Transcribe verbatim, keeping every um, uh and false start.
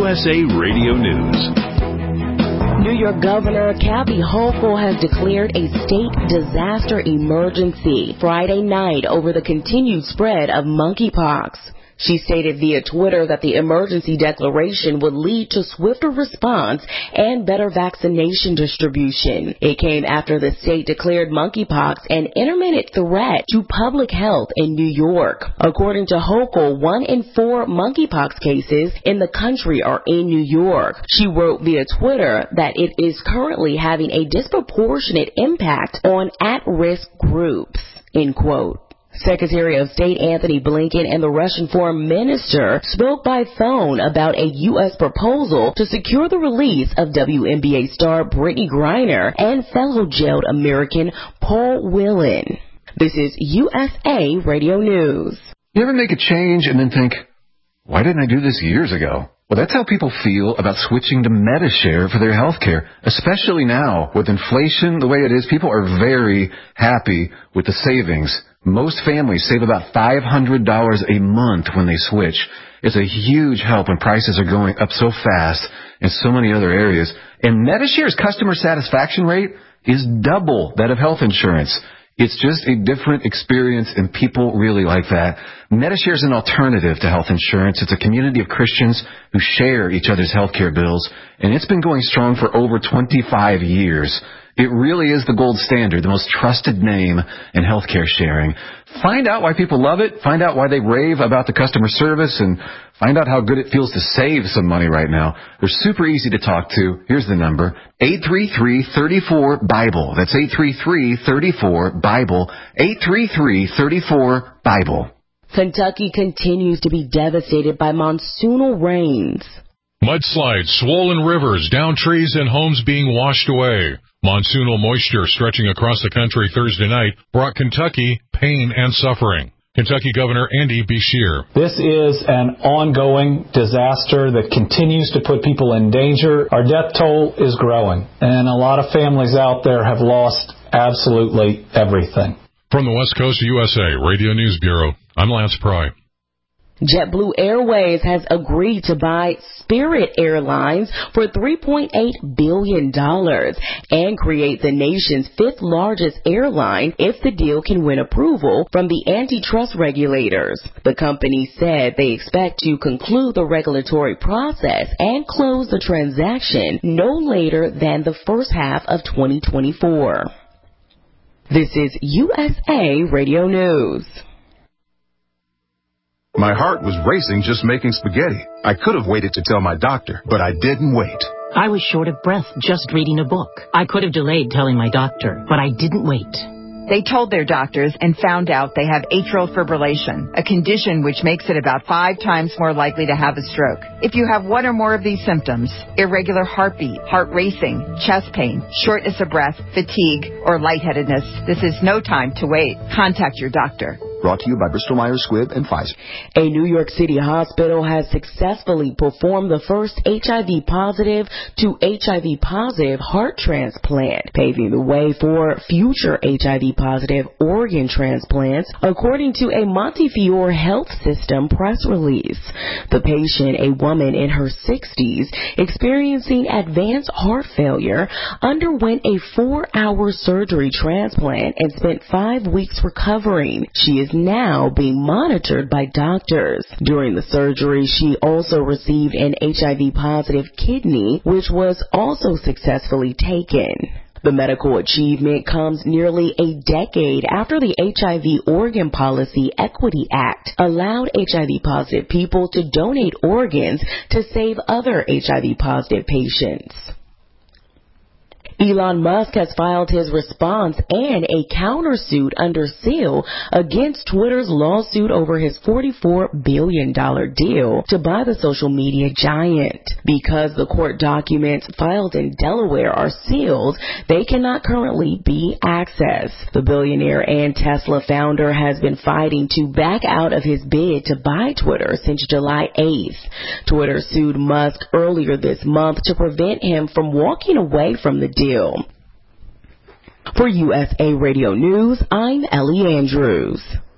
S A Radio News. New York Governor Kathy Hochul has declared a state disaster emergency Friday night over the continued spread of monkeypox. She stated via Twitter that the emergency declaration would lead to swifter response and better vaccination distribution. It came after the state declared monkeypox an intermittent threat to public health in New York. According to Hochul, one in four monkeypox cases in the country are in New York. She wrote via Twitter that it is currently having a disproportionate impact on at-risk groups, end quote. Secretary of State Anthony Blinken and the Russian foreign minister spoke by phone about a U S proposal to secure the release of W N B A star Brittany Griner and fellow jailed American Paul Whelan. This is U S A Radio News. You ever make a change and then think, why didn't I do this years ago? Well, that's how people feel about switching to Medi-Share for their health care, especially now with inflation the way it is. People are very happy with the savings. Most families save about five hundred dollars a month when they switch. It's a huge help when prices are going up so fast in so many other areas. And Medi-Share's customer satisfaction rate is double that of health insurance. It's just a different experience, and people really like that. Medi-Share is an alternative to health insurance. It's a community of Christians who share each other's health care bills, and it's been going strong for over twenty-five years. It really is the gold standard, the most trusted name in healthcare sharing. Find out why people love it. Find out why they rave about the customer service, and find out how good it feels to save some money right now. They're super easy to talk to. Here's the number, eight three three, three four, BIBLE. That's eight three three, three four, BIBLE, eight three three, three four, BIBLE. Kentucky continues to be devastated by monsoonal rains. Mudslides, swollen rivers, downed trees, and homes being washed away. Monsoonal moisture stretching across the country Thursday night brought Kentucky pain and suffering. Kentucky Governor Andy Beshear. This is an ongoing disaster that continues to put people in danger. Our death toll is growing, and a lot of families out there have lost absolutely everything. From the West Coast U S A Radio News Bureau, I'm Lance Pry. JetBlue Airways has agreed to buy Spirit Airlines for three point eight billion dollars and create the nation's fifth largest airline if the deal can win approval from the antitrust regulators. The company said they expect to conclude the regulatory process and close the transaction no later than the first half of twenty twenty-four. This is U S A Radio News. My heart was racing just making spaghetti. I could have waited to tell my doctor, but I didn't wait. I was short of breath just reading a book. I could have delayed telling my doctor, but I didn't wait. They told their doctors and found out they have atrial fibrillation, a condition which makes it about five times more likely to have a stroke. If you have one or more of these symptoms, irregular heartbeat, heart racing, chest pain, shortness of breath, fatigue, or lightheadedness, this is no time to wait. Contact your doctor. Brought to you by Bristol Myers Squibb and Pfizer. A New York City hospital has successfully performed the first H I V positive to H I V positive heart transplant, paving the way for future H I V positive organ transplants, according to a Montefiore Health System press release. The patient, a woman in her sixties, experiencing advanced heart failure, underwent a four-hour surgery transplant and spent five weeks recovering. She is now being monitored by doctors. During the surgery, she also received an H I V positive kidney, which was also successfully taken. The medical achievement comes nearly a decade after the H I V Organ Policy Equity Act allowed H I V positive people to donate organs to save other H I V positive patients. Elon Musk has filed his response and a countersuit under seal against Twitter's lawsuit over his forty-four billion dollars deal to buy the social media giant. Because the court documents filed in Delaware are sealed, they cannot currently be accessed. The billionaire and Tesla founder has been fighting to back out of his bid to buy Twitter since July eighth. Twitter sued Musk earlier this month to prevent him from walking away from the deal. For U S A Radio News, I'm Ellie Andrews.